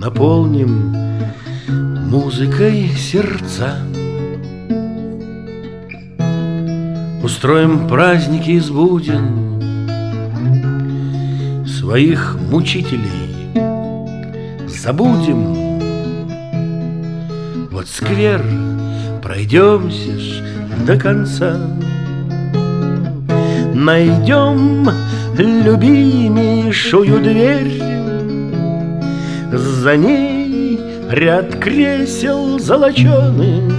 Наполним музыкой сердца, устроим праздники из буден своих мучителей, забудем. Вот сквер, пройдемся ж до конца, найдем любимейшую дверь, за ней ряд кресел золоченых,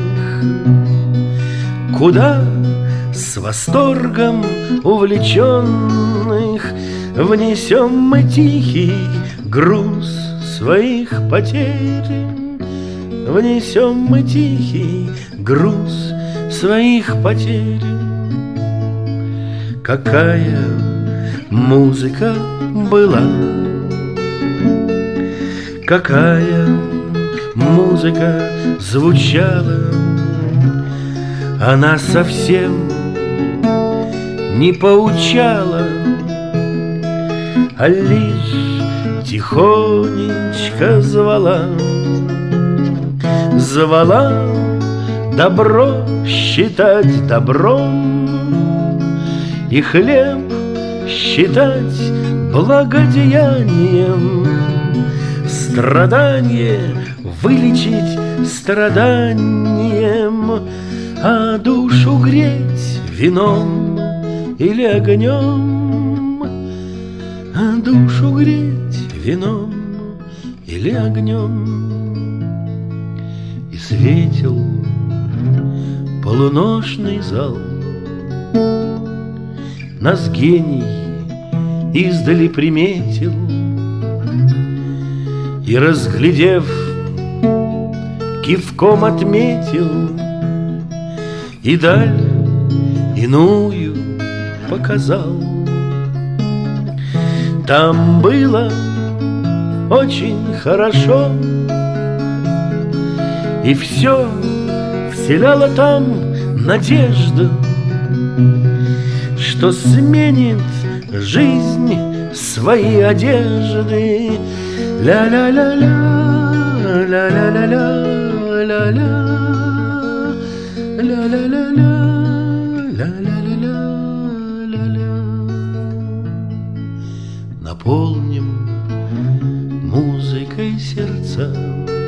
куда с восторгом увлеченных внесем мы тихий груз своих потерь, внесем мы тихий груз своих потерь. Какая музыка была, какая музыка звучала, она совсем не поучала, а лишь тихонечко звала. Звала добро считать добром и хлеб считать благодеянием, страдание вылечить страданием, а душу греть вином или огнем, а душу греть вином или огнем. И светил полуношный зал, нас гений издали приметил, и, разглядев, кивком отметил, и даль иную показал. Там было очень хорошо, и все вселяло там надежду, что сменит жизнь свои одежды. Ля-ля-ля-ля, ля-ля-ля-ля, ля-ля, ля-ля-ля-ля, ля-ля-ля-ля, ля-ля. Наполним музыкой сердца,